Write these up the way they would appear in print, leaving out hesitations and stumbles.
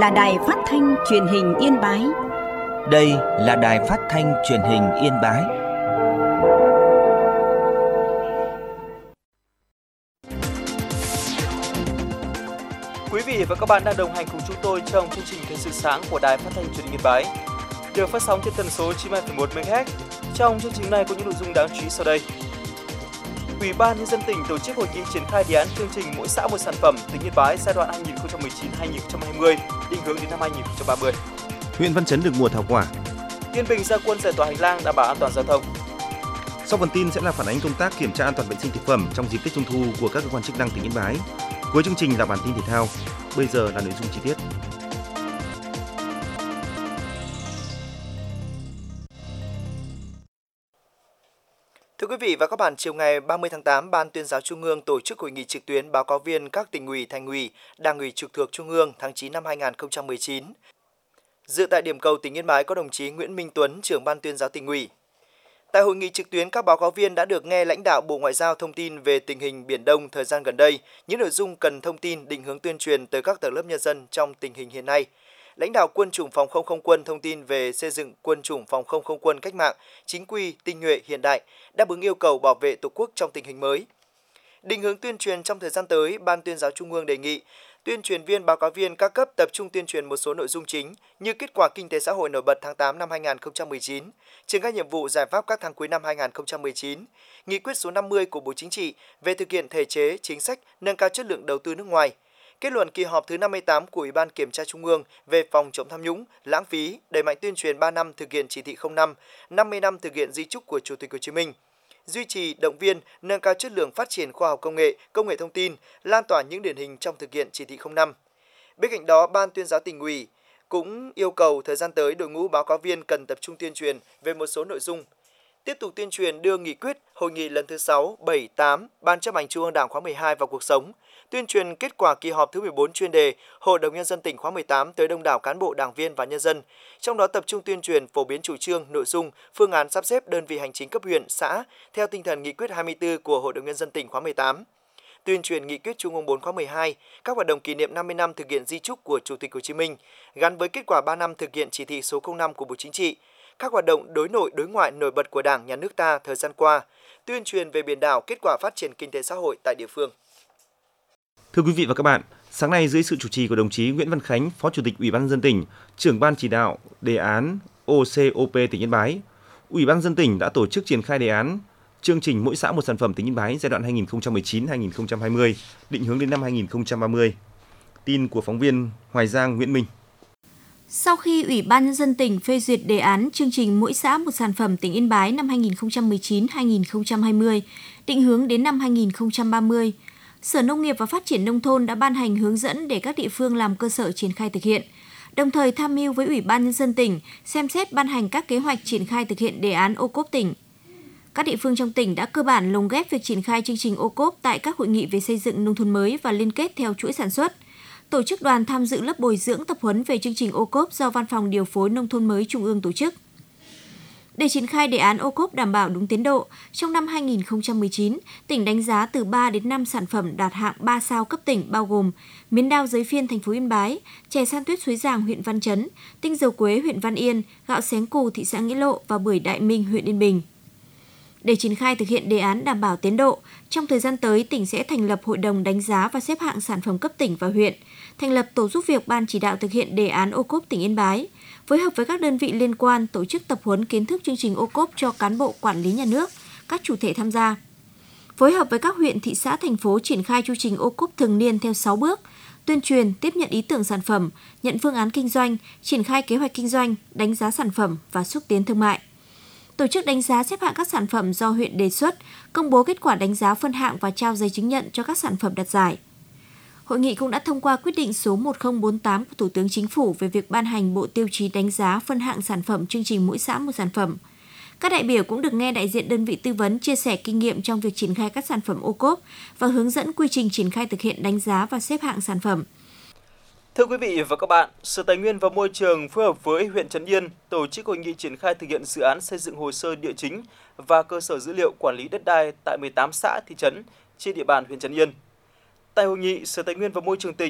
là Đài Phát thanh Truyền hình Yên Bái. Đây là Đài Phát thanh Truyền hình Yên Bái. Quý vị và các bạn đang đồng hành cùng chúng tôi trong chương trình Thời sự sáng của Đài Phát thanh Truyền hình Yên Bái, được phát sóng trên tần số 92,1 MHz. Trong chương trình này có những nội dung đáng chú ý sau đây. Ủy ban Nhân dân tỉnh tổ chức hội nghị triển khai đề án chương trình mỗi xã một sản phẩm tỉnh Yên Bái giai đoạn 2019-2020, định hướng đến năm 2030. Huyện Văn Chấn được mùa thảo quả. Yên Bình ra quân giải tỏa hành lang đảm bảo an toàn giao thông. Sau phần tin sẽ là phản ánh công tác kiểm tra an toàn vệ sinh thực phẩm trong dịp Tết Trung thu của các cơ quan chức năng tỉnh Yên Bái. Cuối chương trình là bản tin thể thao. Bây giờ là nội dung chi tiết. Thưa quý vị và các bạn, chiều ngày 30 tháng 8, Ban Tuyên giáo Trung ương tổ chức hội nghị trực tuyến báo cáo viên các tỉnh ủy, thành ủy, đảng ủy trực thuộc Trung ương tháng 9 năm 2019. Dự tại điểm cầu tỉnh Yên Bái có đồng chí Nguyễn Minh Tuấn, trưởng Ban Tuyên giáo Tỉnh ủy. Tại hội nghị trực tuyến, các báo cáo viên đã được nghe lãnh đạo Bộ Ngoại giao thông tin về tình hình Biển Đông thời gian gần đây, những nội dung cần thông tin, định hướng tuyên truyền tới các tầng lớp nhân dân trong tình hình hiện nay. Lãnh đạo Quân chủng Phòng không Không quân thông tin về xây dựng Quân chủng Phòng không Không quân cách mạng, chính quy, tinh nhuệ, hiện đại, đáp ứng yêu cầu bảo vệ Tổ quốc trong tình hình mới. Định hướng tuyên truyền trong thời gian tới, Ban Tuyên giáo Trung ương đề nghị tuyên truyền viên, báo cáo viên các cấp tập trung tuyên truyền một số nội dung chính như kết quả kinh tế xã hội nổi bật tháng 8 năm 2019, triển khai nhiệm vụ giải pháp các tháng cuối năm 2019, nghị quyết số 50 của Bộ Chính trị về thực hiện thể chế, chính sách nâng cao chất lượng đầu tư nước ngoài, kết luận kỳ họp thứ 58 của Ủy ban Kiểm tra Trung ương về phòng chống tham nhũng, lãng phí, đẩy mạnh tuyên truyền 3 năm thực hiện chỉ thị 05, 50 năm thực hiện di chúc của Chủ tịch Hồ Chí Minh, duy trì, động viên, nâng cao chất lượng phát triển khoa học công nghệ thông tin, lan tỏa những điển hình trong thực hiện chỉ thị 05. Bên cạnh đó, Ban Tuyên giáo Tỉnh ủy cũng yêu cầu thời gian tới đội ngũ báo cáo viên cần tập trung tuyên truyền về một số nội dung. Tiếp tục tuyên truyền đưa nghị quyết hội nghị lần thứ 6, 7, 8 Ban Chấp hành Trung ương Đảng khóa 12 vào cuộc sống, tuyên truyền kết quả kỳ họp thứ 14 chuyên đề Hội đồng Nhân dân tỉnh khóa 18 tới đông đảo cán bộ, đảng viên và nhân dân. Trong đó tập trung tuyên truyền phổ biến chủ trương, nội dung, phương án sắp xếp đơn vị hành chính cấp huyện, xã theo tinh thần nghị quyết 24 của Hội đồng Nhân dân tỉnh khóa 18. Tuyên truyền nghị quyết Trung ương 4 khóa 12, các hoạt động kỷ niệm 50 năm thực hiện di chúc của Chủ tịch Hồ Chí Minh, gắn với kết quả 3 năm thực hiện chỉ thị số 05 của Bộ Chính trị, các hoạt động đối nội, đối ngoại nổi bật của Đảng, Nhà nước ta thời gian qua, tuyên truyền về biển đảo, kết quả phát triển kinh tế xã hội tại địa phương. Thưa quý vị và các bạn, sáng nay dưới sự chủ trì của đồng chí Nguyễn Văn Khánh, Phó Chủ tịch Ủy ban nhân dân tỉnh, trưởng Ban chỉ đạo đề án OCOP tỉnh Yên Bái, Ủy ban nhân dân tỉnh đã tổ chức triển khai đề án chương trình mỗi xã một sản phẩm tỉnh Yên Bái giai đoạn 2019-2020, định hướng đến năm 2030. Tin của phóng viên Hoài Giang, Nguyễn Minh. Sau khi Ủy ban Nhân dân tỉnh phê duyệt đề án chương trình mỗi xã một sản phẩm tỉnh Yên Bái năm 2019-2020, định hướng đến năm 2030, Sở Nông nghiệp và Phát triển Nông thôn đã ban hành hướng dẫn để các địa phương làm cơ sở triển khai thực hiện, đồng thời tham mưu với Ủy ban Nhân dân tỉnh xem xét ban hành các kế hoạch triển khai thực hiện đề án OCOP tỉnh. Các địa phương trong tỉnh đã cơ bản lồng ghép việc triển khai chương trình OCOP tại các hội nghị về xây dựng nông thôn mới và liên kết theo chuỗi sản xuất, tổ chức đoàn tham dự lớp bồi dưỡng tập huấn về chương trình OCOP do Văn phòng Điều phối Nông thôn mới Trung ương tổ chức. Để triển khai đề án OCOP đảm bảo đúng tiến độ, trong năm 2019, tỉnh đánh giá từ 3 đến 5 sản phẩm đạt hạng 3 sao cấp tỉnh bao gồm miến đao giấy phiên thành phố Yên Bái, chè san tuyết Suối Giàng huyện Văn Chấn, tinh dầu quế huyện Văn Yên, gạo xén cù thị xã Nghĩa Lộ và bưởi Đại Minh huyện Yên Bình. Để triển khai thực hiện đề án đảm bảo tiến độ, trong thời gian tới, tỉnh sẽ thành lập hội đồng đánh giá và xếp hạng sản phẩm cấp tỉnh và huyện, thành lập tổ giúp việc Ban chỉ đạo thực hiện đề án OCOP tỉnh Yên Bái, phối hợp với các đơn vị liên quan tổ chức tập huấn kiến thức chương trình OCOP cho cán bộ quản lý nhà nước, các chủ thể tham gia. Phối hợp với các huyện, thị xã, thành phố triển khai chương trình OCOP thường niên theo 6 bước: tuyên truyền, tiếp nhận ý tưởng sản phẩm, nhận phương án kinh doanh, triển khai kế hoạch kinh doanh, đánh giá sản phẩm và xúc tiến thương mại. Tổ chức đánh giá xếp hạng các sản phẩm do huyện đề xuất, công bố kết quả đánh giá phân hạng và trao giấy chứng nhận cho các sản phẩm đạt giải. Hội nghị cũng đã thông qua quyết định số 1048 của Thủ tướng Chính phủ về việc ban hành bộ tiêu chí đánh giá phân hạng sản phẩm chương trình mỗi xã một sản phẩm. Các đại biểu cũng được nghe đại diện đơn vị tư vấn chia sẻ kinh nghiệm trong việc triển khai các sản phẩm OCOP và hướng dẫn quy trình triển khai thực hiện đánh giá và xếp hạng sản phẩm. Thưa quý vị và các bạn, Sở Tài nguyên và Môi trường phối hợp với huyện Trấn Yên tổ chức hội nghị triển khai thực hiện dự án xây dựng hồ sơ địa chính và cơ sở dữ liệu quản lý đất đai tại 18 xã, thị trấn trên địa bàn huyện Trấn Yên. Tại hội nghị, Sở Tài nguyên và Môi trường tỉnh,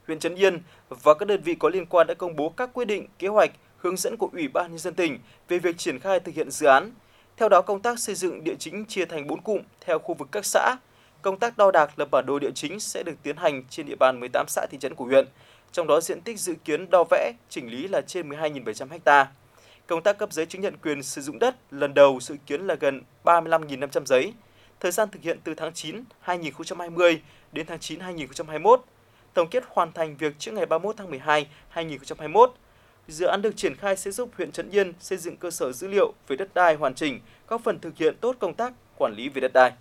huyện Trấn Yên và các đơn vị có liên quan đã công bố các quyết định, kế hoạch, hướng dẫn của Ủy ban Nhân dân tỉnh về việc triển khai thực hiện dự án. Theo đó, công tác xây dựng địa chính chia thành 4 cụm theo khu vực các xã. Công tác đo đạc lập bản đồ địa chính sẽ được tiến hành trên địa bàn 18 xã thị trấn của huyện. Trong đó diện tích dự kiến đo vẽ, chỉnh lý là trên 12.700 ha. Công tác cấp giấy chứng nhận quyền sử dụng đất lần đầu dự kiến là gần 35.500 giấy. Thời gian thực hiện từ tháng 9 2020 đến tháng 9 2021. Tổng kết hoàn thành việc trước ngày 31 tháng 12 2021. Dự án được triển khai sẽ giúp huyện Trấn Yên xây dựng cơ sở dữ liệu về đất đai hoàn chỉnh, góp phần thực hiện tốt công tác quản lý về đất đai.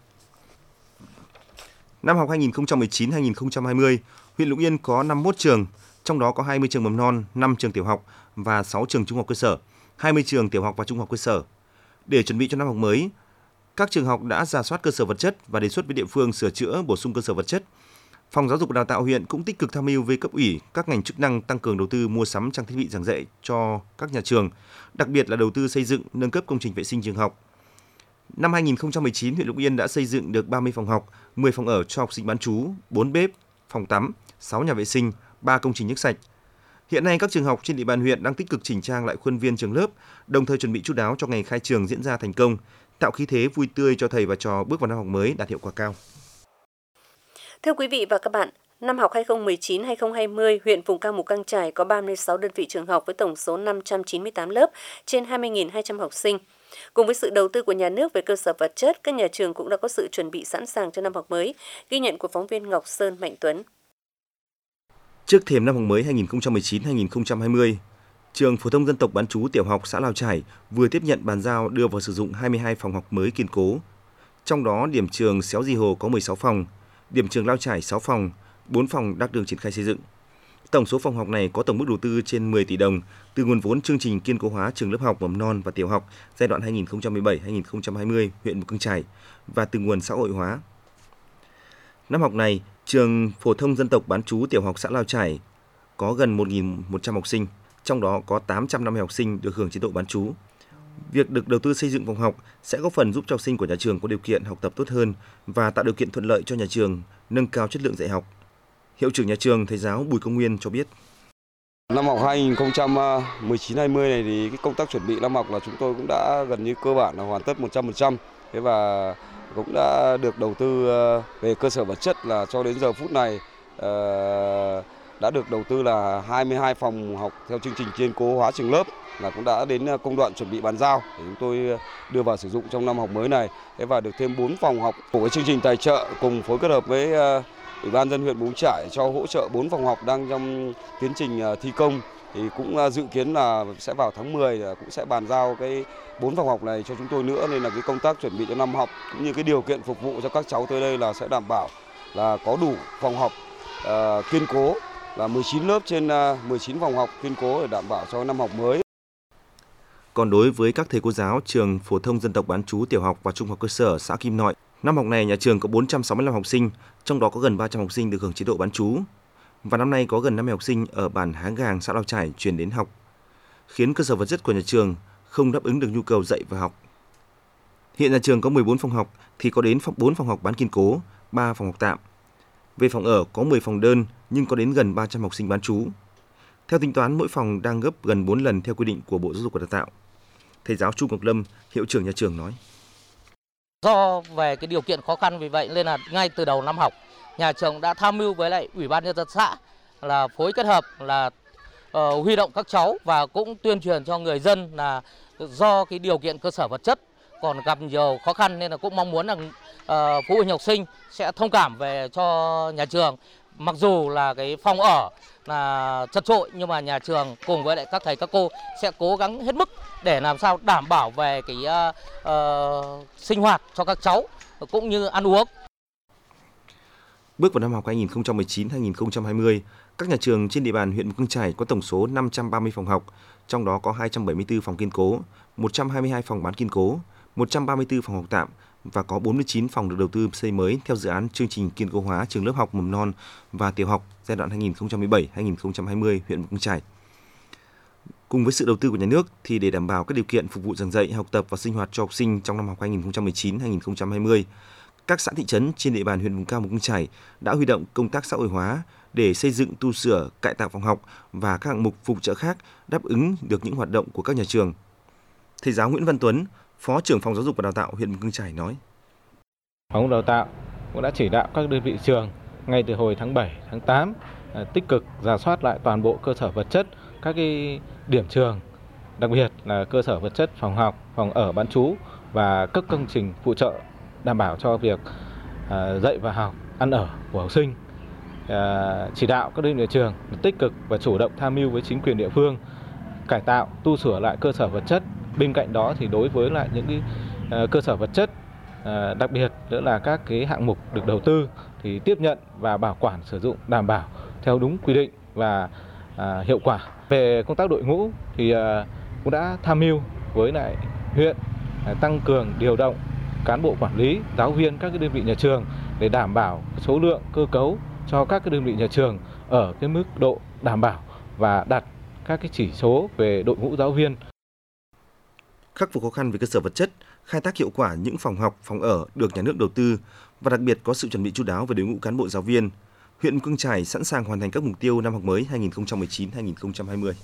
Năm học 2019-2020, huyện Lục Yên có 51 trường, trong đó có 20 trường mầm non, 5 trường tiểu học và 6 trường trung học cơ sở, 20 trường tiểu học và trung học cơ sở. Để chuẩn bị cho năm học mới, các trường học đã rà soát cơ sở vật chất và đề xuất với địa phương sửa chữa, bổ sung cơ sở vật chất. Phòng Giáo dục và Đào tạo huyện cũng tích cực tham mưu với cấp ủy, các ngành chức năng tăng cường đầu tư mua sắm trang thiết bị giảng dạy cho các nhà trường, đặc biệt là đầu tư xây dựng, nâng cấp công trình vệ sinh trường học. Năm 2019, huyện Lục Yên đã xây dựng được 30 phòng học, 10 phòng ở cho học sinh bán trú, 4 bếp, phòng tắm, 6 nhà vệ sinh, 3 công trình nước sạch. Hiện nay các trường học trên địa bàn huyện đang tích cực chỉnh trang lại khuôn viên trường lớp, đồng thời chuẩn bị chu đáo cho ngày khai trường diễn ra thành công, tạo khí thế vui tươi cho thầy và trò bước vào năm học mới đạt hiệu quả cao. Thưa quý vị và các bạn, năm học 2019-2020, huyện vùng cao Mù Cang Chải có 36 đơn vị trường học với tổng số 598 lớp, trên 20.200 học sinh. Cùng với sự đầu tư của nhà nước về cơ sở vật chất, các nhà trường cũng đã có sự chuẩn bị sẵn sàng cho năm học mới, ghi nhận của phóng viên Ngọc Sơn Mạnh Tuấn. Trước thềm năm học mới 2019-2020, Trường Phổ thông Dân tộc bán trú tiểu học xã Lào Chải vừa tiếp nhận bàn giao đưa vào sử dụng 22 phòng học mới kiên cố. Trong đó, điểm trường Xéo Dì Hồ có 16 phòng, điểm trường Lao Chải 6 phòng, 4 phòng đang được triển khai xây dựng. Tổng số phòng học này có tổng mức đầu tư trên 10 tỷ đồng từ nguồn vốn chương trình kiên cố hóa trường lớp học mầm non và tiểu học giai đoạn 2017-2020 huyện Mù Cang Chải và từ nguồn xã hội hóa. Năm học này, Trường Phổ thông Dân tộc bán trú tiểu học xã Lao Chải có gần 1.100 học sinh, trong đó có 850 học sinh được hưởng chế độ bán trú. Việc được đầu tư xây dựng phòng học sẽ góp phần giúp cho học sinh của nhà trường có điều kiện học tập tốt hơn và tạo điều kiện thuận lợi cho nhà trường nâng cao chất lượng dạy học. Hiệu trưởng nhà trường thầy giáo Bùi Công Nguyên cho biết. Năm học 2019-20 này thì cái công tác chuẩn bị năm học là chúng tôi cũng đã gần như cơ bản là hoàn tất 100%. Thế và cũng đã được đầu tư về cơ sở vật chất là cho đến giờ phút này đã được đầu tư là 22 phòng học theo chương trình kiên cố hóa trường lớp, là cũng đã đến công đoạn chuẩn bị bàn giao để chúng tôi đưa vào sử dụng trong năm học mới này. Thế và được thêm 4 phòng học của cái chương trình tài trợ cùng phối kết hợp với Ủy ban dân huyện Mù Cang Chải cho hỗ trợ 4 phòng học đang trong tiến trình thi công, thì cũng dự kiến là sẽ vào tháng 10 cũng sẽ bàn giao cái 4 phòng học này cho chúng tôi nữa, nên là cái công tác chuẩn bị cho năm học cũng như cái điều kiện phục vụ cho các cháu tới đây là sẽ đảm bảo là có đủ phòng học kiên cố, là 19 lớp trên 19 phòng học kiên cố để đảm bảo cho năm học mới. Còn đối với các thầy cô giáo Trường Phổ thông Dân tộc bán trú tiểu học và trung học cơ sở xã Kim Nội, năm học này nhà trường có 465 học sinh, trong đó có gần 300 học sinh được hưởng chế độ bán trú. Và năm nay có gần 50 học sinh ở bản Háng Gàng, xã Lao Chải chuyển đến học, khiến cơ sở vật chất của nhà trường không đáp ứng được nhu cầu dạy và học. Hiện nhà trường có 14 phòng học thì có đến 4 phòng học bán kiên cố, 3 phòng học tạm. Về phòng ở có 10 phòng đơn nhưng có đến gần 300 học sinh bán trú. Theo tính toán, mỗi phòng đang gấp gần 4 lần theo quy định của Bộ Giáo dục và Đào tạo. Thầy giáo Chu Ngọc Lâm, hiệu trưởng nhà trường nói. Do về cái điều kiện khó khăn, vì vậy nên là ngay từ đầu năm học, nhà trường đã tham mưu với lại Ủy ban nhân dân xã là phối kết hợp là huy động các cháu và cũng tuyên truyền cho người dân là do cái điều kiện cơ sở vật chất còn gặp nhiều khó khăn, nên là cũng mong muốn rằng phụ huynh học sinh sẽ thông cảm về cho nhà trường. Mặc dù là cái phòng ở là chật chội nhưng mà nhà trường cùng với lại các thầy các cô sẽ cố gắng hết mức để làm sao đảm bảo về cái sinh hoạt cho các cháu cũng như ăn uống. Bước vào năm học 2019-2020, các nhà trường trên địa bàn huyện Mù Cang Chải có tổng số 530 phòng học, trong đó có 274 phòng kiên cố, 122 phòng bán kiên cố, 134 phòng học tạm và có 49 phòng được đầu tư xây mới theo dự án chương trình kiên cố hóa trường lớp học mầm non và tiểu học giai đoạn 2017-2020 huyện Mù Cang Chải. Cùng với sự đầu tư của nhà nước thì để đảm bảo các điều kiện phục vụ giảng dạy, học tập và sinh hoạt cho học sinh trong năm học 2019-2020, các xã thị trấn trên địa bàn huyện vùng cao Mù Căng Chải đã huy động công tác xã hội hóa để xây dựng, tu sửa, cải tạo phòng học và các hạng mục phụ trợ khác đáp ứng được những hoạt động của các nhà trường. Thầy giáo Nguyễn Văn Tuấn, Phó trưởng phòng giáo dục và đào tạo huyện Mù Căng Chải nói: Phòng đào tạo cũng đã chỉ đạo các đơn vị trường ngay từ hồi tháng 7, tháng 8 tích cực rà soát lại toàn bộ cơ sở vật chất các cái điểm trường, đặc biệt là cơ sở vật chất phòng học, phòng ở bán trú và các công trình phụ trợ đảm bảo cho việc dạy và học, ăn ở của học sinh. Chỉ đạo các đơn vị trường tích cực và chủ động tham mưu với chính quyền địa phương cải tạo, tu sửa lại cơ sở vật chất. Bên cạnh đó thì đối với lại những cái cơ sở vật chất, đặc biệt nữa là các cái hạng mục được đầu tư thì tiếp nhận và bảo quản sử dụng đảm bảo theo đúng quy định và hiệu quả. Về công tác đội ngũ thì cũng đã tham mưu với lại huyện tăng cường điều động cán bộ quản lý, giáo viên các cái đơn vị nhà trường để đảm bảo số lượng, cơ cấu cho các cái đơn vị nhà trường ở cái mức độ đảm bảo và đặt các cái chỉ số về đội ngũ giáo viên. Khắc phục khó khăn về cơ sở vật chất, khai thác hiệu quả những phòng học, phòng ở được nhà nước đầu tư và đặc biệt có sự chuẩn bị chu đáo về đội ngũ cán bộ giáo viên, huyện Mù Căng Chải sẵn sàng hoàn thành các mục tiêu năm học mới 2019-2020.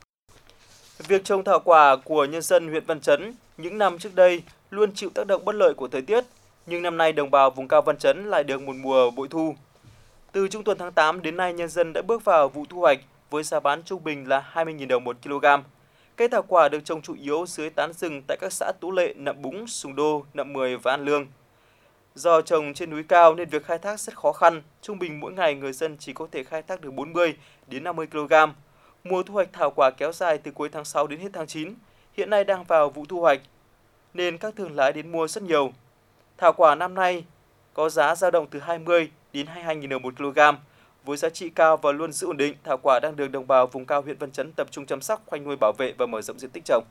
Việc trồng thảo quả của nhân dân huyện Văn Chấn những năm trước đây luôn chịu tác động bất lợi của thời tiết, nhưng năm nay đồng bào vùng cao Văn Chấn lại được một mùa bội thu. Từ trung tuần tháng 8 đến nay, nhân dân đã bước vào vụ thu hoạch với giá bán trung bình là 20.000 đồng 1 kg. Cây thảo quả được trồng chủ yếu dưới tán rừng tại các xã Tú Lệ, Nậm Búng, Sùng Đô, Nậm Mười và An Lương. Do trồng trên núi cao nên việc khai thác rất khó khăn, trung bình mỗi ngày người dân chỉ có thể khai thác được 40 đến 50 kg. Mùa thu hoạch thảo quả kéo dài từ cuối tháng 6 đến hết tháng 9, hiện nay đang vào vụ thu hoạch, nên các thương lái đến mua rất nhiều. Thảo quả năm nay có giá dao động từ 20 đến 22.000 đồng 1 kg. Với giá trị cao và luôn giữ ổn định, thảo quả đang được đồng bào vùng cao huyện Văn Chấn tập trung chăm sóc, khoanh nuôi bảo vệ và mở rộng diện tích trồng.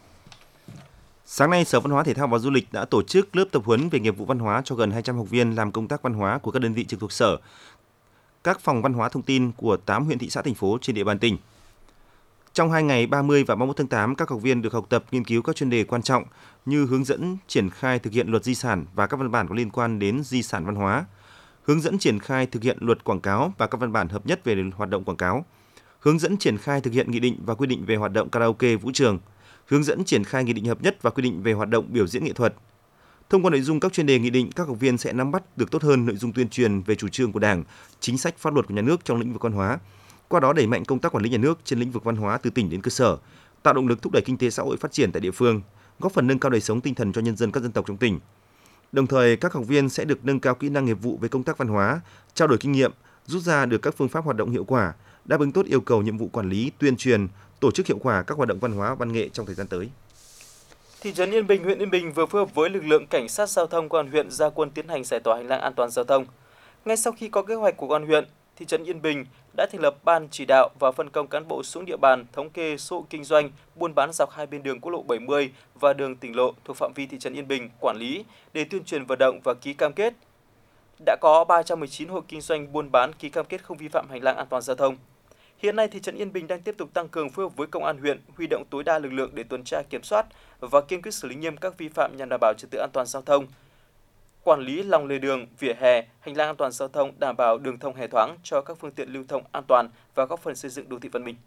Sáng nay, Sở Văn hóa Thể thao và Du lịch đã tổ chức lớp tập huấn về nghiệp vụ văn hóa cho gần 200 học viên làm công tác văn hóa của các đơn vị trực thuộc Sở, các phòng văn hóa thông tin của 8 huyện thị xã thành phố trên địa bàn tỉnh. Trong 2 ngày 30 và 31 tháng 8, các học viên được học tập nghiên cứu các chuyên đề quan trọng như hướng dẫn triển khai thực hiện luật di sản và các văn bản có liên quan đến di sản văn hóa, hướng dẫn triển khai thực hiện luật quảng cáo và các văn bản hợp nhất về hoạt động quảng cáo, hướng dẫn triển khai thực hiện nghị định và quy định về hoạt động karaoke, vũ trường, hướng dẫn triển khai nghị định hợp nhất và quy định về hoạt động biểu diễn nghệ thuật. Thông qua nội dung các chuyên đề nghị định, các học viên sẽ nắm bắt được tốt hơn nội dung tuyên truyền về chủ trương của Đảng, chính sách pháp luật của nhà nước trong lĩnh vực văn hóa. Qua đó đẩy mạnh công tác quản lý nhà nước trên lĩnh vực văn hóa từ tỉnh đến cơ sở, tạo động lực thúc đẩy kinh tế xã hội phát triển tại địa phương, góp phần nâng cao đời sống tinh thần cho nhân dân các dân tộc trong tỉnh. Đồng thời, các học viên sẽ được nâng cao kỹ năng nghiệp vụ về công tác văn hóa, trao đổi kinh nghiệm, rút ra được các phương pháp hoạt động hiệu quả, đáp ứng tốt yêu cầu nhiệm vụ quản lý, tuyên truyền, tổ chức hiệu quả các hoạt động văn hóa, văn nghệ trong thời gian tới. Thị trấn Yên Bình, huyện Yên Bình vừa phối hợp với lực lượng cảnh sát giao thông công an huyện ra quân tiến hành giải tỏa hành lang an toàn giao thông. Ngay sau khi có kế hoạch của công an huyện, thị trấn Yên Bình đã thành lập ban chỉ đạo và phân công cán bộ xuống địa bàn thống kê số kinh doanh buôn bán dọc hai bên đường quốc lộ 70 và đường tỉnh lộ thuộc phạm vi thị trấn Yên Bình quản lý để tuyên truyền vận động và ký cam kết. Đã có 319 hộ kinh doanh buôn bán ký cam kết không vi phạm hành lang an toàn giao thông. Hiện nay, thị trấn Yên Bình đang tiếp tục tăng cường phối hợp với công an huyện, huy động tối đa lực lượng để tuần tra kiểm soát và kiên quyết xử lý nghiêm các vi phạm nhằm đảm bảo trật tự an toàn giao thông, quản lý lòng lề đường, vỉa hè, hành lang an toàn giao thông, đảm bảo đường thông hề thoáng cho các phương tiện lưu thông an toàn và góp phần xây dựng đô thị văn minh.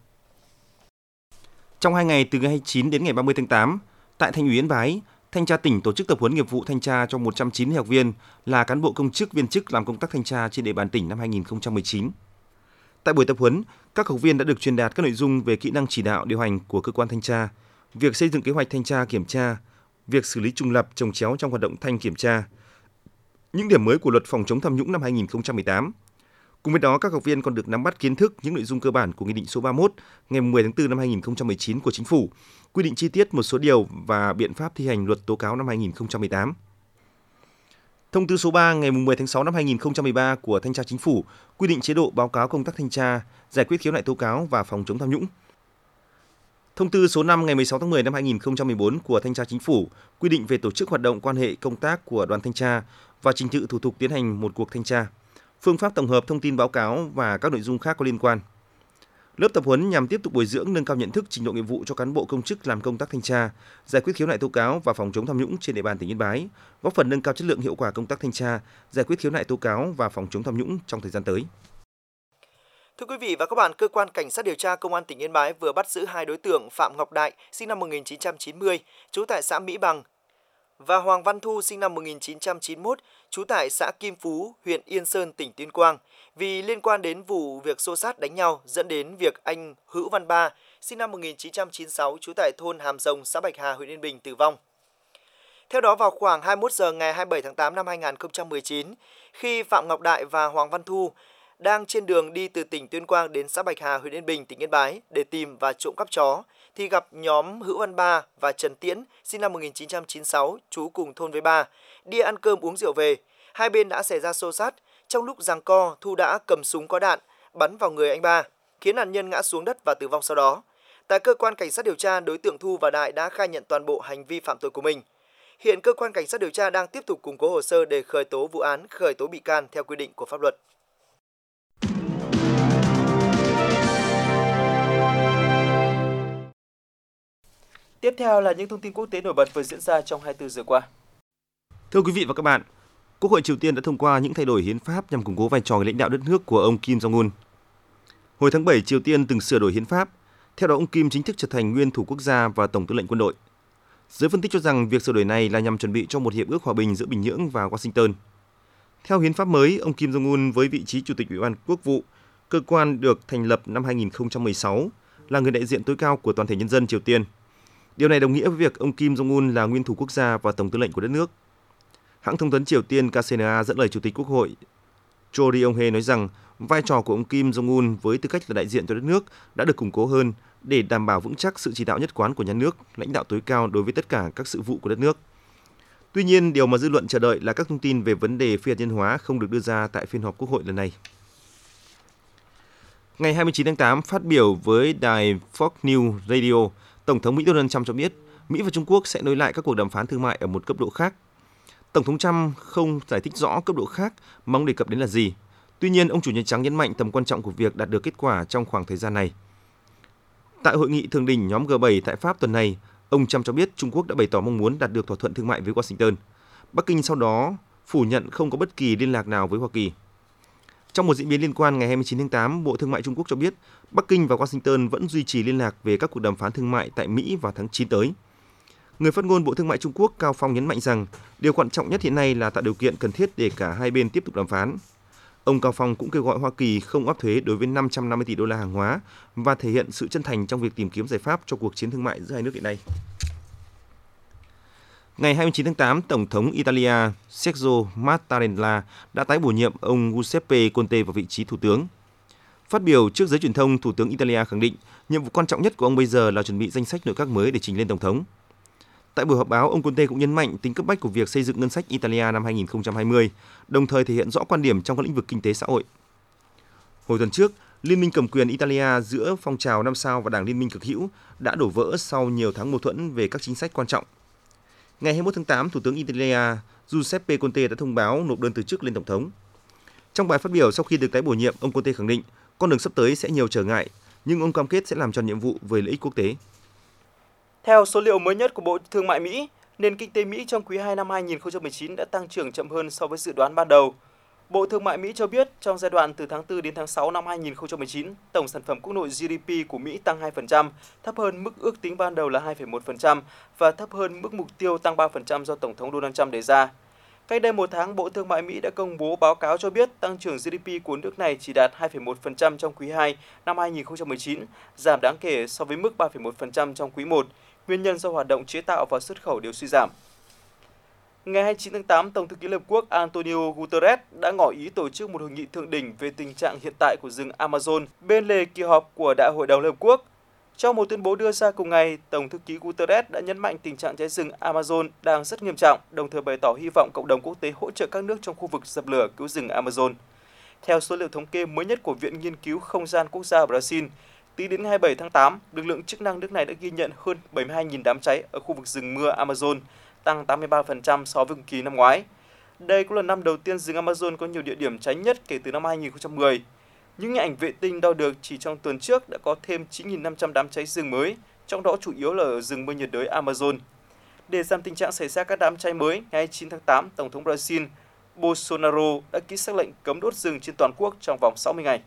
Trong 2 ngày từ ngày 29 đến ngày 30 tháng 8, tại Thành ủy Yên Bái, Thanh tra tỉnh tổ chức tập huấn nghiệp vụ thanh tra cho 190 học viên là cán bộ công chức viên chức làm công tác thanh tra trên địa bàn tỉnh năm 2019. Tại buổi tập huấn, các học viên đã được truyền đạt các nội dung về kỹ năng chỉ đạo điều hành của cơ quan thanh tra, việc xây dựng kế hoạch thanh tra kiểm tra, việc xử lý trùng lập chồng chéo trong hoạt động thanh kiểm tra, những điểm mới của luật phòng chống tham nhũng năm 2018. Cùng với đó, các học viên còn được nắm bắt kiến thức những nội dung cơ bản của Nghị định số 31 ngày 10 tháng 4 năm 2019 của Chính phủ, quy định chi tiết một số điều và biện pháp thi hành luật tố cáo năm 2018. Thông tư số 3 ngày 10 tháng 6 năm 2013 của Thanh tra Chính phủ quy định chế độ báo cáo công tác thanh tra, giải quyết khiếu nại tố cáo và phòng chống tham nhũng. Thông tư số 5 ngày 16 tháng 10 năm 2014 của Thanh tra Chính phủ quy định về tổ chức hoạt động quan hệ công tác của đoàn thanh tra và trình tự thủ tục tiến hành một cuộc thanh tra, phương pháp tổng hợp thông tin báo cáo và các nội dung khác có liên quan. Lớp tập huấn nhằm tiếp tục bồi dưỡng, nâng cao nhận thức, trình độ nghiệp vụ cho cán bộ công chức làm công tác thanh tra, giải quyết khiếu nại tố cáo và phòng chống tham nhũng trên địa bàn tỉnh Yên Bái, góp phần nâng cao chất lượng, hiệu quả công tác thanh tra, giải quyết khiếu nại tố cáo và phòng chống tham nhũng trong thời gian tới. Thưa quý vị và các bạn, cơ quan cảnh sát điều tra Công an tỉnh Yên Bái vừa bắt giữ 2 đối tượng Phạm Ngọc Đại, sinh năm 1990, trú tại xã Mỹ Bằng, và Hoàng Văn Thu, sinh năm 1991, trú tại xã Kim Phú, huyện Yên Sơn, tỉnh Tuyên Quang, vì liên quan đến vụ việc xô xát đánh nhau dẫn đến việc anh Hữu Văn Ba, sinh năm 1996, trú tại thôn Hàm Rồng, xã Bạch Hà, huyện Yên Bình tử vong. Theo đó, vào khoảng 21 giờ ngày 27 tháng 8 năm 2019, khi Phạm Ngọc Đại và Hoàng Văn Thu đang trên đường đi từ tỉnh Tuyên Quang đến xã Bạch Hà, huyện Yên Bình, tỉnh Yên Bái để tìm và trộm cắp chó, thì gặp nhóm Hữu Văn Ba và Trần Tiễn, sinh năm 1996, trú cùng thôn với Ba, đi ăn cơm uống rượu về. Hai bên đã xảy ra xô xát. Trong lúc giằng co, Thu đã cầm súng có đạn bắn vào người anh Ba, khiến nạn nhân ngã xuống đất và tử vong sau đó. Tại cơ quan cảnh sát điều tra, đối tượng Thu và Đại đã khai nhận toàn bộ hành vi phạm tội của mình. Hiện cơ quan cảnh sát điều tra đang tiếp tục củng cố hồ sơ để khởi tố vụ án, khởi tố bị can theo quy định của pháp luật. Tiếp theo là những thông tin quốc tế nổi bật vừa diễn ra trong 24 giờ qua. Thưa quý vị và các bạn, Quốc hội Triều Tiên đã thông qua những thay đổi hiến pháp nhằm củng cố vai trò lãnh đạo đất nước của ông Kim Jong-un. Hồi tháng 7, Triều Tiên từng sửa đổi hiến pháp. Theo đó, ông Kim chính thức trở thành nguyên thủ quốc gia và tổng tư lệnh quân đội. Giới phân tích cho rằng việc sửa đổi này là nhằm chuẩn bị cho một hiệp ước hòa bình giữa Bình Nhưỡng và Washington. Theo hiến pháp mới, ông Kim Jong-un với vị trí Chủ tịch Ủy ban Quốc vụ, cơ quan được thành lập năm 2016, là người đại diện tối cao của toàn thể nhân dân Triều Tiên. Điều này đồng nghĩa với việc ông Kim Jong-un là nguyên thủ quốc gia và tổng tư lệnh của đất nước. Hãng thông tấn Triều Tiên KCNA dẫn lời Chủ tịch Quốc hội Cho Ryong-hae nói rằng vai trò của ông Kim Jong-un với tư cách là đại diện cho đất nước đã được củng cố hơn để đảm bảo vững chắc sự chỉ đạo nhất quán của nhà nước, lãnh đạo tối cao đối với tất cả các sự vụ của đất nước. Tuy nhiên, điều mà dư luận chờ đợi là các thông tin về vấn đề phi hạt nhân hóa không được đưa ra tại phiên họp Quốc hội lần này. Ngày 29 tháng 8, phát biểu với đài Fox News Radio, Tổng thống Mỹ Donald Trump cho biết Mỹ và Trung Quốc sẽ nối lại các cuộc đàm phán thương mại ở một cấp độ khác. Tổng thống Trump không giải thích rõ cấp độ khác mà ông đề cập đến là gì. Tuy nhiên, ông Chủ nhà Trắng nhấn mạnh tầm quan trọng của việc đạt được kết quả trong khoảng thời gian này. Tại hội nghị thượng đỉnh nhóm G7 tại Pháp tuần này, ông Trump cho biết Trung Quốc đã bày tỏ mong muốn đạt được thỏa thuận thương mại với Washington. Bắc Kinh sau đó phủ nhận không có bất kỳ liên lạc nào với Hoa Kỳ. Trong một diễn biến liên quan, ngày 29 tháng 8, Bộ Thương mại Trung Quốc cho biết Bắc Kinh và Washington vẫn duy trì liên lạc về các cuộc đàm phán thương mại tại Mỹ vào tháng 9 tới. Người phát ngôn Bộ Thương mại Trung Quốc Cao Phong nhấn mạnh rằng điều quan trọng nhất hiện nay là tạo điều kiện cần thiết để cả hai bên tiếp tục đàm phán. Ông Cao Phong cũng kêu gọi Hoa Kỳ không áp thuế đối với 550 tỷ đô la hàng hóa và thể hiện sự chân thành trong việc tìm kiếm giải pháp cho cuộc chiến thương mại giữa hai nước hiện nay. Ngày 29 tháng 8, Tổng thống Italia Sergio Mattarella đã tái bổ nhiệm ông Giuseppe Conte vào vị trí thủ tướng. Phát biểu trước giới truyền thông, Thủ tướng Italia khẳng định nhiệm vụ quan trọng nhất của ông bây giờ là chuẩn bị danh sách nội các mới để trình lên Tổng thống. Tại buổi họp báo, ông Conte cũng nhấn mạnh tính cấp bách của việc xây dựng ngân sách Italia năm 2020, đồng thời thể hiện rõ quan điểm trong các lĩnh vực kinh tế xã hội. Hồi tuần trước, Liên minh cầm quyền Italia giữa phong trào 5 sao và Đảng Liên minh cực hữu đã đổ vỡ sau nhiều tháng mâu thuẫn về các chính sách quan trọng. Ngày 21 tháng 8, Thủ tướng Italia Giuseppe Conte đã thông báo nộp đơn từ chức lên Tổng thống. Trong bài phát biểu sau khi được tái bổ nhiệm, ông Conte khẳng định con đường sắp tới sẽ nhiều trở ngại, nhưng ông cam kết sẽ làm tròn nhiệm vụ vì lợi ích quốc tế. Theo số liệu mới nhất của Bộ Thương mại Mỹ, nền kinh tế Mỹ trong quý 2 năm 2019 đã tăng trưởng chậm hơn so với dự đoán ban đầu. Bộ Thương mại Mỹ cho biết trong giai đoạn từ tháng 4 đến tháng 6 năm 2019, tổng sản phẩm quốc nội GDP của Mỹ tăng 2%, thấp hơn mức ước tính ban đầu là 2,1% và thấp hơn mức mục tiêu tăng 3% do Tổng thống Donald Trump đề ra. Cách đây một tháng, Bộ Thương mại Mỹ đã công bố báo cáo cho biết tăng trưởng GDP của nước này chỉ đạt 2,1% trong quý 2 năm 2019, giảm đáng kể so với mức 3,1% trong quý 1. Nguyên nhân do hoạt động chế tạo và xuất khẩu đều suy giảm. Ngày 29 tháng 8, Tổng thư ký Liên Hợp Quốc Antonio Guterres đã ngỏ ý tổ chức một hội nghị thượng đỉnh về tình trạng hiện tại của rừng Amazon bên lề kỳ họp của Đại hội đồng Liên Hợp Quốc. Trong một tuyên bố đưa ra cùng ngày, Tổng thư ký Guterres đã nhấn mạnh tình trạng cháy rừng Amazon đang rất nghiêm trọng, đồng thời bày tỏ hy vọng cộng đồng quốc tế hỗ trợ các nước trong khu vực dập lửa cứu rừng Amazon. Theo số liệu thống kê mới nhất của Viện Nghiên cứu Không gian Quốc gia Brazil, tính đến ngày 27 tháng 8, lực lượng chức năng nước này đã ghi nhận hơn 72.000 đám cháy ở khu vực rừng mưa Amazon, tăng 83% so với cùng kỳ năm ngoái. Đây cũng là năm đầu tiên rừng Amazon có nhiều địa điểm cháy nhất kể từ năm 2010. Những hình ảnh vệ tinh đo được chỉ trong tuần trước đã có thêm 9.500 đám cháy rừng mới, trong đó chủ yếu là ở rừng mưa nhiệt đới Amazon. Để giảm tình trạng xảy ra các đám cháy mới, ngày 9 tháng 8, Tổng thống Brazil Bolsonaro đã ký sắc lệnh cấm đốt rừng trên toàn quốc trong vòng 60 ngày.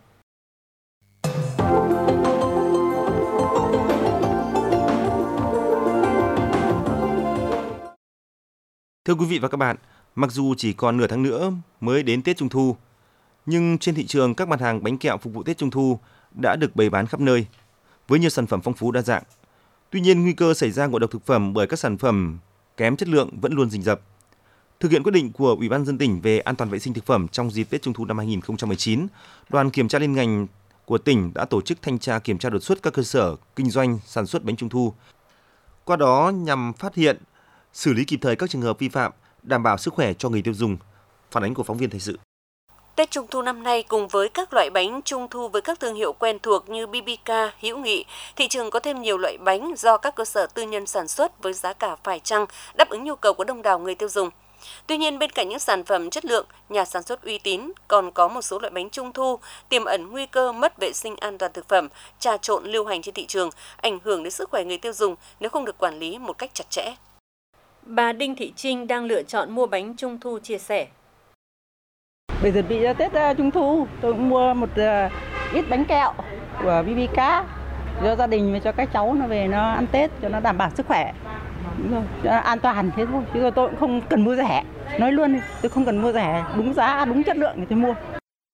Thưa quý vị và các bạn, mặc dù chỉ còn nửa tháng nữa mới đến Tết Trung thu, nhưng trên thị trường các mặt hàng bánh kẹo phục vụ Tết Trung thu đã được bày bán khắp nơi, với nhiều sản phẩm phong phú đa dạng. Tuy nhiên, nguy cơ xảy ra ngộ độc thực phẩm bởi các sản phẩm kém chất lượng vẫn luôn rình rập. Thực hiện quyết định của Ủy ban nhân dân tỉnh về an toàn vệ sinh thực phẩm trong dịp Tết Trung thu năm 2019, đoàn kiểm tra liên ngành của tỉnh đã tổ chức thanh tra kiểm tra đột xuất các cơ sở kinh doanh sản xuất bánh Trung thu. Qua đó nhằm phát hiện, xử lý kịp thời các trường hợp vi phạm, đảm bảo sức khỏe cho người tiêu dùng. Phản ánh của phóng viên thời sự. Tết Trung thu năm nay cùng với các loại bánh Trung thu với các thương hiệu quen thuộc như BBK, Hữu Nghị, thị trường có thêm nhiều loại bánh do các cơ sở tư nhân sản xuất với giá cả phải chăng, đáp ứng nhu cầu của đông đảo người tiêu dùng. Tuy nhiên, bên cạnh những sản phẩm chất lượng, nhà sản xuất uy tín, còn có một số loại bánh Trung thu tiềm ẩn nguy cơ mất vệ sinh an toàn thực phẩm, trà trộn lưu hành trên thị trường, ảnh hưởng đến sức khỏe người tiêu dùng nếu không được quản lý một cách chặt chẽ. Bà Đinh Thị Trinh đang lựa chọn mua bánh Trung thu chia sẻ. Để chuẩn bị cho Tết Trung thu, tôi cũng mua một ít bánh kẹo của BBK cho gia đình và cho các cháu nó về nó ăn Tết cho nó đảm bảo sức khỏe. Đúng rồi, cho nó an toàn thế thôi, chứ tôi cũng không cần mua rẻ. Nói luôn, tôi không cần mua rẻ, đúng giá, đúng chất lượng thì tôi mua.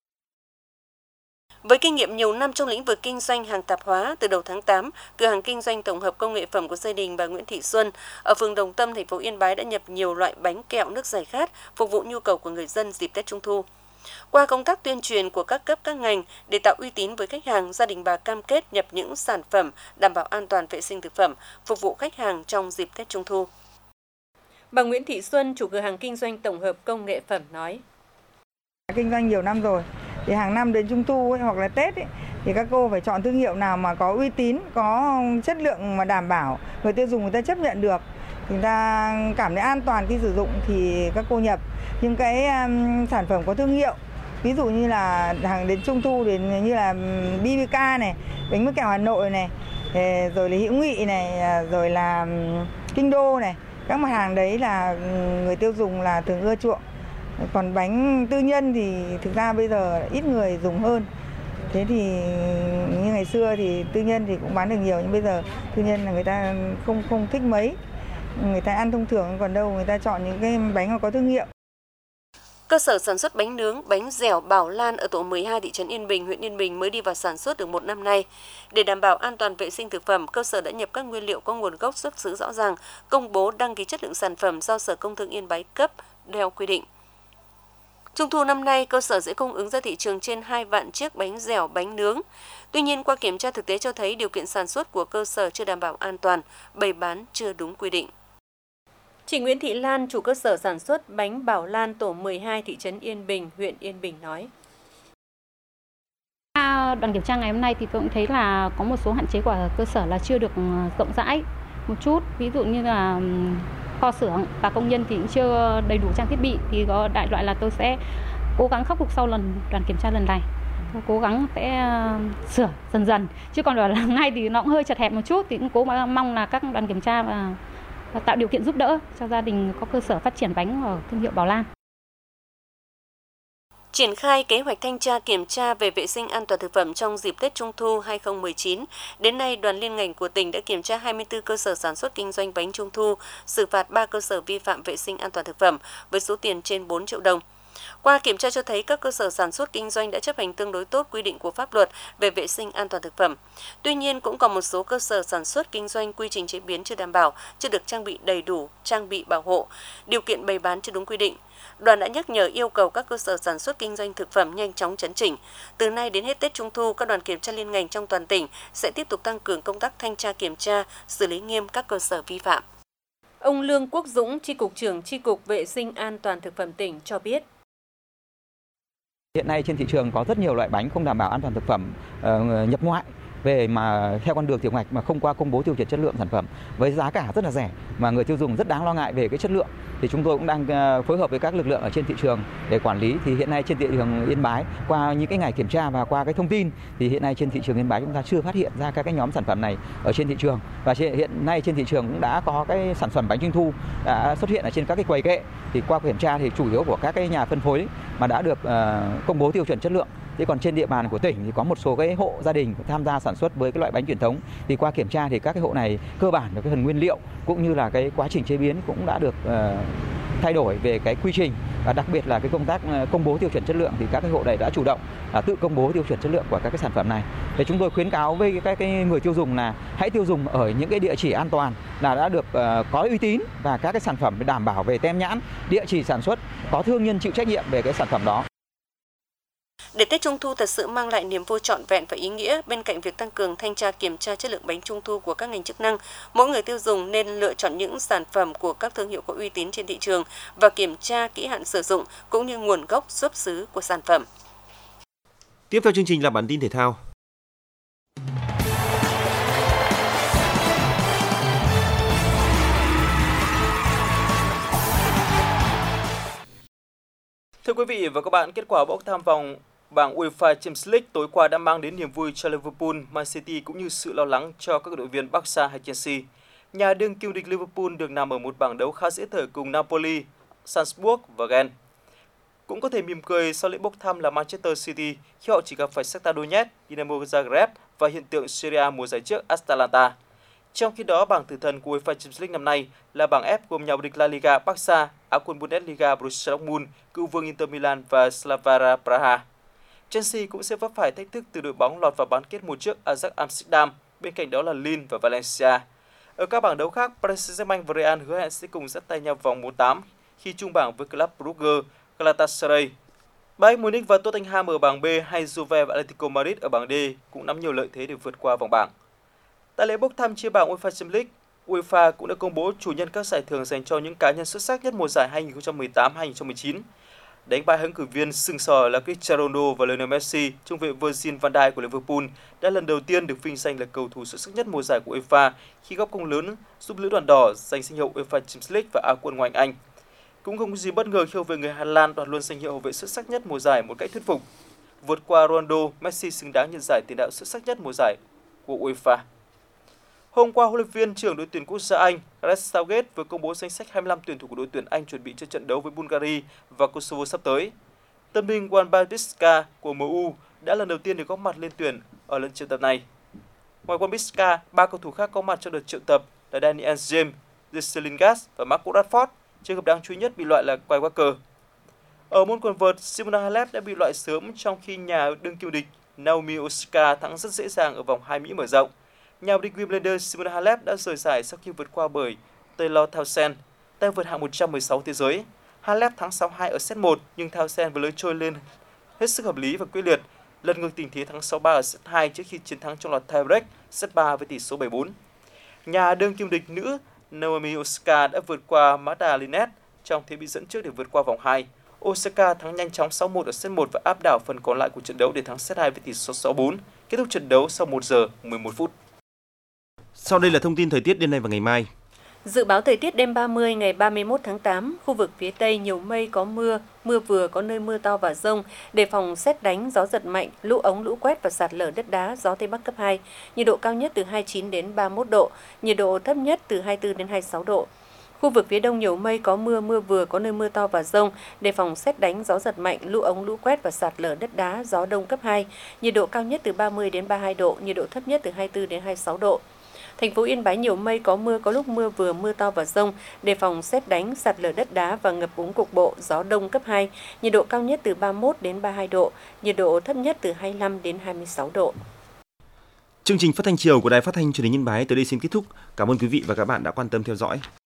Với kinh nghiệm nhiều năm trong lĩnh vực kinh doanh hàng tạp hóa, từ đầu tháng 8, cửa hàng kinh doanh tổng hợp công nghệ phẩm của gia đình bà Nguyễn Thị Xuân ở phường Đồng Tâm, thành phố Yên Bái đã nhập nhiều loại bánh kẹo nước giải khát phục vụ nhu cầu của người dân dịp Tết Trung thu. Qua công tác tuyên truyền của các cấp các ngành để tạo uy tín với khách hàng, gia đình bà cam kết nhập những sản phẩm đảm bảo an toàn vệ sinh thực phẩm phục vụ khách hàng trong dịp Tết Trung thu. Bà Nguyễn Thị Xuân, chủ cửa hàng kinh doanh tổng hợp công nghệ phẩm nói: Kinh doanh nhiều năm rồi, thì hàng năm đến Trung thu ấy, hoặc là Tết ấy, thì các cô phải chọn thương hiệu nào mà có uy tín, có chất lượng mà đảm bảo người tiêu dùng người ta chấp nhận được, người ta cảm thấy an toàn khi sử dụng thì các cô nhập những cái sản phẩm có thương hiệu. Ví dụ như là hàng đến Trung thu đến như là BBK này, bánh mứt kẹo Hà Nội này, rồi là Hữu Nghị này, rồi là Kinh Đô này. Các mặt hàng đấy là người tiêu dùng là thường ưa chuộng. Còn bánh tư nhân thì thực ra bây giờ ít người dùng hơn. Thế thì như ngày xưa thì tư nhân thì cũng bán được nhiều, nhưng bây giờ tư nhân là người ta không thích mấy. Người ta ăn thông thường, còn đâu người ta chọn những cái bánh mà có thương hiệu. Cơ sở sản xuất bánh nướng, bánh dẻo Bảo Lan ở tổ 12 thị trấn Yên Bình, huyện Yên Bình mới đi vào sản xuất được 1 năm nay. Để đảm bảo an toàn vệ sinh thực phẩm, cơ sở đã nhập các nguyên liệu có nguồn gốc xuất xứ rõ ràng, công bố đăng ký chất lượng sản phẩm do Sở Công Thương Yên Bái cấp theo quy định. Trung thu năm nay, cơ sở sẽ cung ứng ra thị trường trên 2 vạn chiếc bánh dẻo, bánh nướng. Tuy nhiên, qua kiểm tra thực tế cho thấy điều kiện sản xuất của cơ sở chưa đảm bảo an toàn, bày bán chưa đúng quy định. Chị Nguyễn Thị Lan, chủ cơ sở sản xuất bánh Bảo Lan tổ 12 thị trấn Yên Bình, huyện Yên Bình nói: Đoàn kiểm tra ngày hôm nay thì tôi cũng thấy là có một số hạn chế của cơ sở là chưa được rộng rãi một chút. Ví dụ như là kho xưởng và công nhân thì cũng chưa đầy đủ trang thiết bị, thì có đại loại là tôi sẽ cố gắng khắc phục sau lần đoàn kiểm tra lần này. Tôi cố gắng sẽ sửa dần dần, chứ còn là ngay thì nó cũng hơi chật hẹp một chút, thì cũng cố mong là các đoàn kiểm tra và tạo điều kiện giúp đỡ cho gia đình có cơ sở phát triển bánh ở thương hiệu Bảo Lan. Triển khai kế hoạch thanh tra kiểm tra về vệ sinh an toàn thực phẩm trong dịp Tết Trung thu 2019, đến nay đoàn liên ngành của tỉnh đã kiểm tra 24 cơ sở sản xuất kinh doanh bánh Trung thu, xử phạt 3 cơ sở vi phạm vệ sinh an toàn thực phẩm với số tiền trên 4 triệu đồng. Qua kiểm tra cho thấy các cơ sở sản xuất kinh doanh đã chấp hành tương đối tốt quy định của pháp luật về vệ sinh an toàn thực phẩm. Tuy nhiên, cũng còn một số cơ sở sản xuất kinh doanh quy trình chế biến chưa đảm bảo, chưa được trang bị đầy đủ, trang bị bảo hộ, điều kiện bày bán chưa đúng quy định. Đoàn đã nhắc nhở yêu cầu các cơ sở sản xuất kinh doanh thực phẩm nhanh chóng chấn chỉnh. Từ nay đến hết Tết Trung thu, các đoàn kiểm tra liên ngành trong toàn tỉnh sẽ tiếp tục tăng cường công tác thanh tra kiểm tra, xử lý nghiêm các cơ sở vi phạm. Ông Lương Quốc Dũng, Chi cục trưởng Chi cục Vệ sinh an toàn thực phẩm tỉnh cho biết. Hiện nay trên thị trường có rất nhiều loại bánh không đảm bảo an toàn thực phẩm nhập ngoại về mà theo con đường tiểu ngạch mà không qua công bố tiêu chuẩn chất lượng sản phẩm với giá cả rất là rẻ mà người tiêu dùng rất đáng lo ngại về cái chất lượng, thì chúng tôi cũng đang phối hợp với các lực lượng ở trên thị trường để quản lý. Thì hiện nay trên thị trường Yên Bái, qua những cái ngày kiểm tra và qua cái thông tin, thì hiện nay trên thị trường Yên Bái chúng ta chưa phát hiện ra các cái nhóm sản phẩm này ở trên thị trường, và hiện nay trên thị trường cũng đã có cái sản phẩm bánh trung thu đã xuất hiện ở trên các cái quầy kệ. Thì qua kiểm tra thì chủ yếu của các cái nhà phân phối mà đã được công bố tiêu chuẩn chất lượng. Thế còn trên địa bàn của tỉnh thì có một số cái hộ gia đình tham gia sản xuất với cái loại bánh truyền thống, thì qua kiểm tra thì các cái hộ này cơ bản là cái phần nguyên liệu cũng như là cái quá trình chế biến cũng đã được thay đổi về cái quy trình, và đặc biệt là cái công tác công bố tiêu chuẩn chất lượng thì các cái hộ này đã chủ động tự công bố tiêu chuẩn chất lượng của các cái sản phẩm này. Thì chúng tôi khuyến cáo với các cái người tiêu dùng là hãy tiêu dùng ở những cái địa chỉ an toàn, là đã được có uy tín, và các cái sản phẩm đảm bảo về tem nhãn, địa chỉ sản xuất, có thương nhân chịu trách nhiệm về cái sản phẩm đó. Để Tết Trung thu thật sự mang lại niềm vui trọn vẹn và ý nghĩa, bên cạnh việc tăng cường thanh tra kiểm tra chất lượng bánh Trung thu của các ngành chức năng, mỗi người tiêu dùng nên lựa chọn những sản phẩm của các thương hiệu có uy tín trên thị trường và kiểm tra kỹ hạn sử dụng cũng như nguồn gốc xuất xứ của sản phẩm. Tiếp theo chương trình là bản tin thể thao. Thưa quý vị và các bạn, kết quả bốc thăm vòng bảng UEFA Champions League tối qua đã mang đến niềm vui cho Liverpool, Man City cũng như sự lo lắng cho các đội viên Barca hay Chelsea. Nhà đương kim địch Liverpool được nằm ở một bảng đấu khá dễ thở cùng Napoli, Salzburg và Genk. Cũng có thể mỉm cười sau lễ bốc thăm là Manchester City khi họ chỉ gặp phải Shakhtar Donetsk, Dinamo Zagreb và hiện tượng Serie A mùa giải trước Atalanta. Trong khi đó, bảng tử thần của UEFA Champions League năm nay là bảng F gồm nhà vô địch La Liga Barca, Á quân Bundesliga Borussia Dortmund, cựu vương Inter Milan và Slavia Praha. Chelsea cũng sẽ vấp phải thách thức từ đội bóng lọt vào bán kết mùa trước Ajax Amsterdam, bên cạnh đó là Lille và Valencia. Ở các bảng đấu khác, Paris Saint-Germain và Real hứa hẹn sẽ cùng dắt tay nhau vòng 1/8 khi chung bảng với Club Brugge, Galatasaray. Bayern Munich và Tottenham ở bảng B hay Juve và Atletico Madrid ở bảng D cũng nắm nhiều lợi thế để vượt qua vòng bảng. Tại lễ bốc thăm chia bảng UEFA Champions League, UEFA cũng đã công bố chủ nhân các giải thưởng dành cho những cá nhân xuất sắc nhất mùa giải 2018-2019. Đánh bại ứng cử viên sừng sỏ là Cristiano Ronaldo và Lionel Messi, trung vệ Virgil van Dijk của Liverpool đã lần đầu tiên được vinh danh là cầu thủ xuất sắc nhất mùa giải của UEFA khi góp công lớn giúp lữ đoàn đỏ giành danh hiệu UEFA Champions League và Á quân ngoại hạng Anh. Cũng không có gì bất ngờ khi hậu vệ người Hà Lan đoạt luôn danh hiệu hậu vệ xuất sắc nhất mùa giải một cách thuyết phục. Vượt qua Ronaldo, Messi xứng đáng nhận giải tiền đạo xuất sắc nhất mùa giải của UEFA. Hôm qua, huấn luyện viên trưởng đội tuyển quốc gia Anh Gareth Southgate vừa công bố danh sách 25 tuyển thủ của đội tuyển Anh chuẩn bị cho trận đấu với Bulgaria và Kosovo sắp tới. Tân binh Wan-Bissaka của MU đã lần đầu tiên được góp mặt lên tuyển ở lần triệu tập này. Ngoài Wan-Bissaka, 3 cầu thủ khác có mặt trong đợt triệu tập là Daniel James, Jesse Lingard và Marcus Rashford. Trường hợp đáng chú ý nhất bị loại là Kyle Walker. Ở môn quần vợt, Simona Halep đã bị loại sớm trong khi nhà đương kim địch Naomi Osaka thắng rất dễ dàng ở vòng 2 Mỹ mở rộng. Nhà vô địch Wimbledon Simona Halep đã rời giải sau khi vượt qua bởi Taylor Townsend, tay vợt hạng 116 thế giới. Halep thắng 6-2 ở set 1 nhưng Townsend vừa lưới trôi lên hết sức hợp lý và quyết liệt, lật ngược tình thế thắng 6-3 ở set 2 trước khi chiến thắng trong loạt tiebreak set 3 với tỷ số 7-4. Nhà đương kim địch nữ Naomi Osaka đã vượt qua Magda Linette trong thế bị dẫn trước để vượt qua vòng 2. Osaka thắng nhanh chóng 6-1 ở set 1 và áp đảo phần còn lại của trận đấu để thắng set 2 với tỷ số 6-4, kết thúc trận đấu sau 1 giờ 11 phút. Sau đây là thông tin thời tiết đêm nay và ngày mai. Dự báo thời tiết đêm 30 ngày 31 tháng 8, khu vực phía Tây nhiều mây có mưa, mưa vừa có nơi mưa to và dông, đề phòng sét đánh, gió giật mạnh, lũ ống, lũ quét và sạt lở đất đá, gió Tây Bắc cấp 2. Nhiệt độ cao nhất từ 29 đến 31 độ, nhiệt độ thấp nhất từ 24 đến 26 độ. Khu vực phía Đông nhiều mây có mưa, mưa vừa có nơi mưa to và dông, đề phòng sét đánh, gió giật mạnh, lũ ống, lũ quét và sạt lở đất đá, gió Đông cấp 2. Nhiệt độ cao nhất từ 30 đến 32 độ, nhiệt độ thấp nhất từ 24 đến 26 độ. Thành phố Yên Bái nhiều mây có mưa, có lúc mưa vừa, mưa to và dông, đề phòng sét đánh, sạt lở đất đá và ngập úng cục bộ, gió Đông cấp 2, nhiệt độ cao nhất từ 31 đến 32 độ, nhiệt độ thấp nhất từ 25 đến 26 độ. Chương trình phát thanh chiều của Đài Phát thanh Truyền hình Yên Bái tới đây xin kết thúc. Cảm ơn quý vị và các bạn đã quan tâm theo dõi.